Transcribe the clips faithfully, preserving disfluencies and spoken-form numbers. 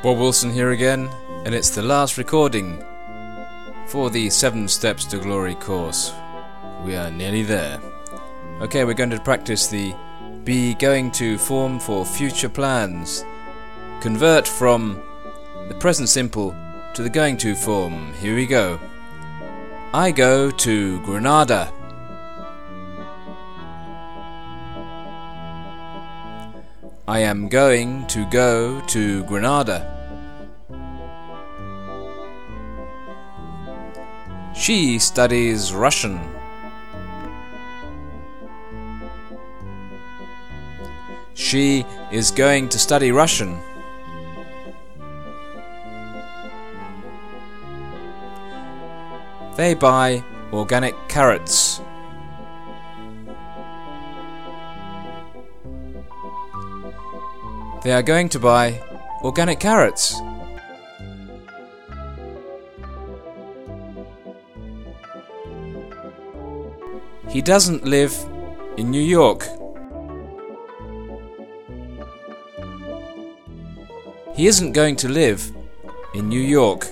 Bob Wilson here again, and it's the last recording for the Seven Steps to Glory course. We are nearly there. Okay, we're going to practice the be going to form for future plans. Convert from the present simple to the going to form. Here we go. I go to Granada. I am going to go to Granada. She studies Russian. She is going to study Russian. They buy organic carrots. They are going to buy organic carrots. He doesn't live in New York. He isn't going to live in New York.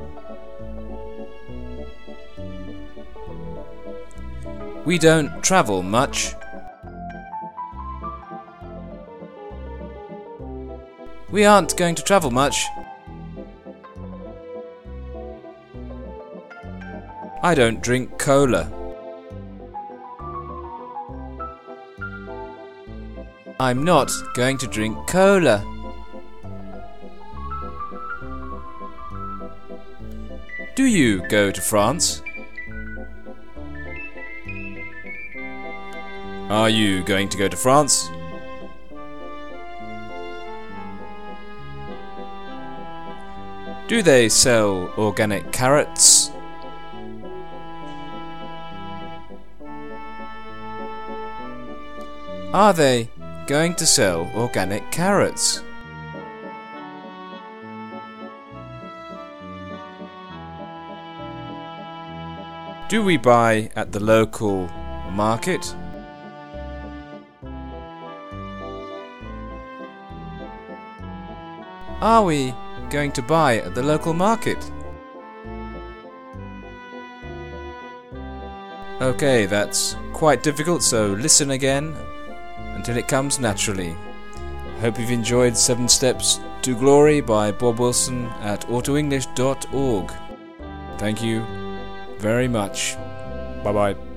We don't travel much. We aren't going to travel much. I don't drink cola. I'm not going to drink cola. Do you go to France? Are you going to go to France? Do they sell organic carrots? Are they going to sell organic carrots? Do we buy at the local market? Are we going to buy at the local market? Okay, that's quite difficult, so listen again until it comes naturally. Hope you've enjoyed Seven Steps to Glory by Bob Wilson at auto english dot org. Thank you very much. Bye bye.